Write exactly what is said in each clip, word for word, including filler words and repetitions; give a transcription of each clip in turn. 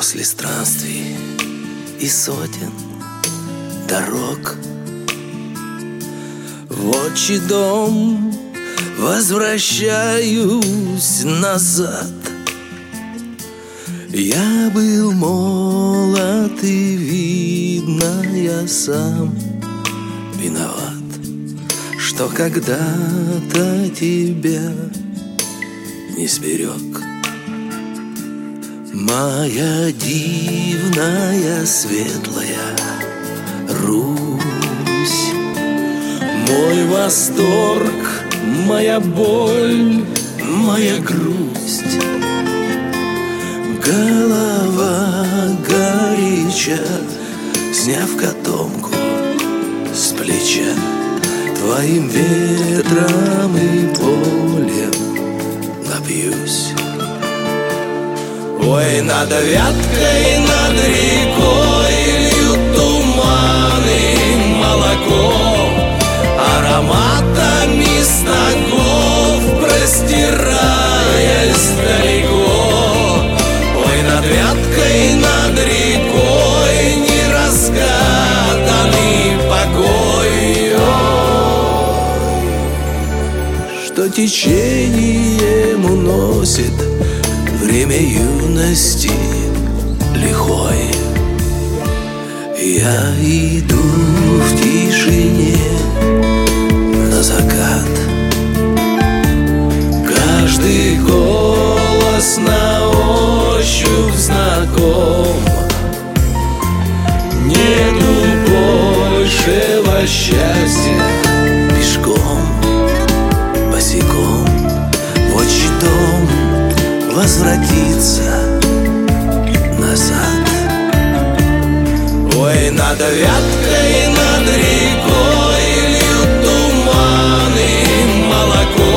После странствий и сотен дорог в отчий дом возвращаюсь назад. Я был молод, и видно, я сам виноват, что когда-то тебя не сберег. Моя дивная светлая Русь, мой восторг, моя боль, моя грусть. Голова горяча, сняв котомку с плеча, твоим ветром и полем напьюсь. Ой, над вяткой, над рекой льют туманы, молоко ароматами стогов, простираясь далеко. Ой, над вяткой, над рекой неразгаданный покой. Ой, что течением уносит время юности лихой. Я иду в тишине на закат. Каждый голос на ощупь знаком. Нету большего счастья пешком, босиком в отчий дом возвратиться назад. Ой, над вяткой, над рекой льют туманы, молоко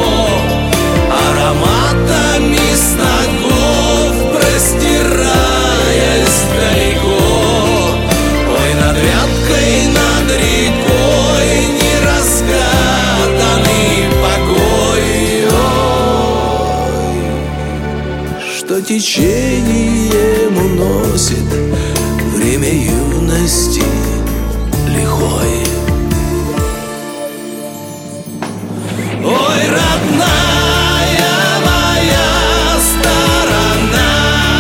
ароматами стогов, простираясь далеко. Ой, над вяткой, над рекой неразгаданный покой. Что течением уносит время юности лихой. Ой, родная моя сторона,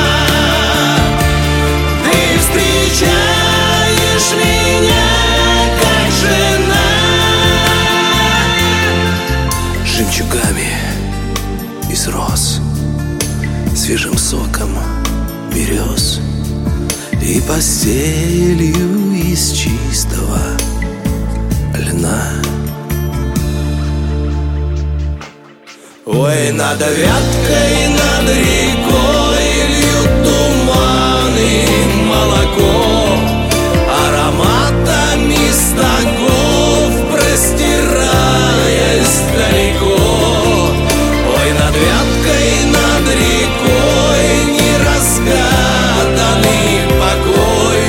ты встречаешь меня как жена. Жемчугами из роз, свежим соком берез и постелью из чистого льна. Ой, над вяткой, над рекой льют туманы, молоко ароматами стогов, простираясь далеко. Ой, над вяткой, над рекой неразгаданный покой.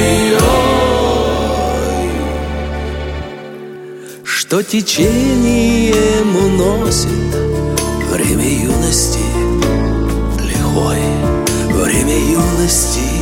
Ой, что течением уносит время юности лихой, время юности